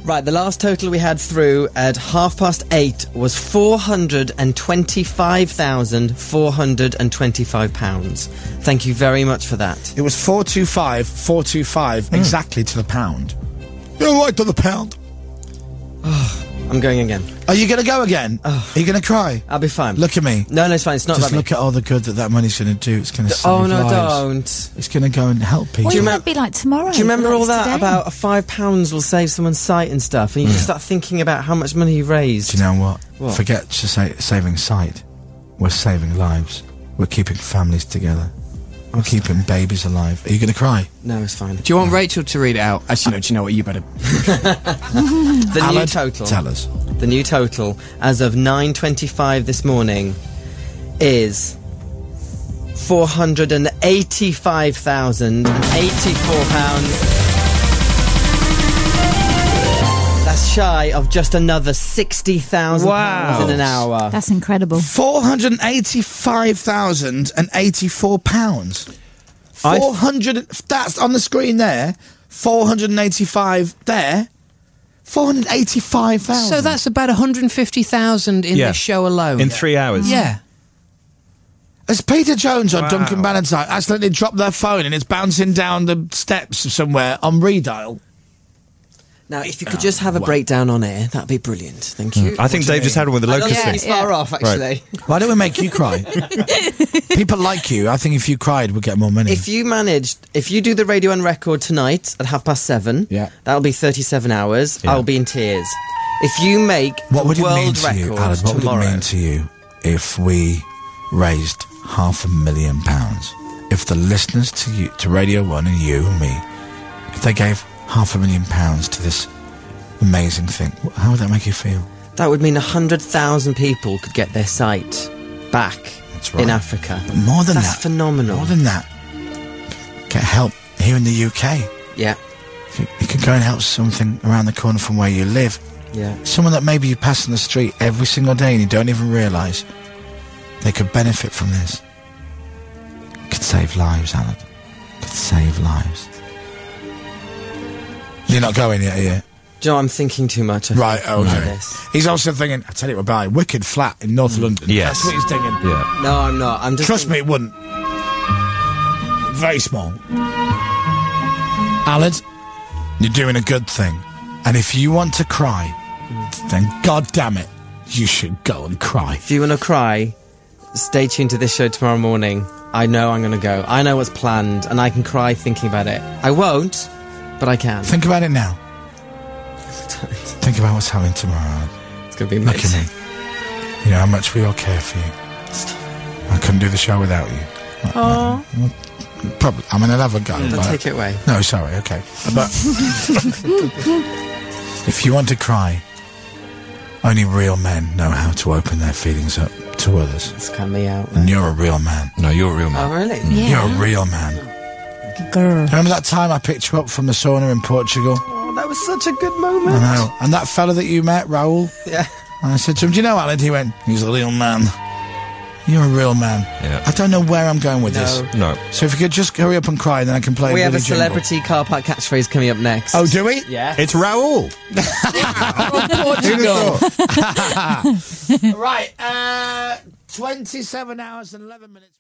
Right, the last total we had through at 8:30 was £425,425. Thank you very much for that. It was 425 exactly to the pound. You're right to the pound. I'm going again. Are you going to go again? Are you going to cry? I'll be fine. Look at me. No, it's fine. It's not Just about look me. at all the good that money's going to do. It's going to save Oh, no, lives. don't. It's going to go and help people. What you will remem- it be like tomorrow? Do you remember all like that today? about £5 will save someone's sight and stuff? And you just start thinking about how much money you've raised. Do you know what? What? Forget just saving sight. We're saving lives. We're keeping families together. We're keeping babies alive. Are you going to cry? No, it's fine. Do you want Rachel to read it out? Actually, no, do you know what? You better... The new Alan, total. tell us. The new total, as of 9:25 this morning, is £485,084. That's shy of just another £60,000 in an hour. That's incredible. £485,084. 400. That's on the screen there. 485 there. 485,000. So that's about 150,000 in Yeah. this show alone. In 3 hours. Yeah. Has Peter Jones or Wow. Duncan Bannatyne accidentally dropped their phone and it's bouncing down the steps somewhere on redial? Now, if you could just have a breakdown on air, that'd be brilliant. Thank you. I think Dave just had one with the I don't locust think thing. it's far off, actually. Why don't we make you cry? People like you. I think if you cried, we'd get more money. If you do the Radio and Record tonight at 7:30, Yeah. that'll be 37 hours. Yeah. I'll be in tears. If you make what would the it mean world to you, record Alan? What would tomorrow, it mean to you if we raised £500,000? If the listeners to Radio 1 and you and me, if they gave £500,000 to this amazing thing, how would that make you feel? that would mean 100,000 people could get their sight back That's right. in Africa. But more than That's that, phenomenal. More than that, get help here in the UK. Yeah, You could go and help something around the corner from where you live. yeah. Someone that maybe you pass on the street every single day and you don't even realise they could benefit from this. Could save lives, Alan. Could save lives. You're not going yet, are you? Joe, I'm thinking too much. I Right, think, about okay. this. He's also thinking, I tell you, we're buying a wicked flat in North London. Yes. That's what he's thinking. Yeah. No, I'm not. I'm just Trust me, it wouldn't. Very small. Alan, you're doing a good thing. And if you want to cry, then God damn it, you should go and cry. If you want to cry, stay tuned to this show tomorrow morning. I know I'm going to go. I know what's planned, and I can cry thinking about it. I won't, but I can. Think about it now. Think about what's happening tomorrow, Alan. It's going to be Look at amazing. me. You know how much we all care for you. I couldn't do the show without you. Oh, Probably. I mean, I'll have a go. don't but- take it away. No, sorry, okay. But if you want to cry, only real men know how to open their feelings up to others. It's cut me out. And you're a real man. No, you're a real Oh, man. really? Yeah. You're a real man. Grr. Remember that time I picked you up from the sauna in Portugal? Oh, that was such a good moment. I know. And that fella that you met, Raoul? Yeah. And I said to him, do you know, Alan? He went, he's a real man. You're a real man. Yeah. I don't know where I'm going with this. No. So if you could just hurry up and cry, then I can play We have a Billy Jingle. celebrity car park catchphrase coming up next. Oh, do we? Yeah. It's Raoul. Portugal. Right, 27 hours and 11 minutes.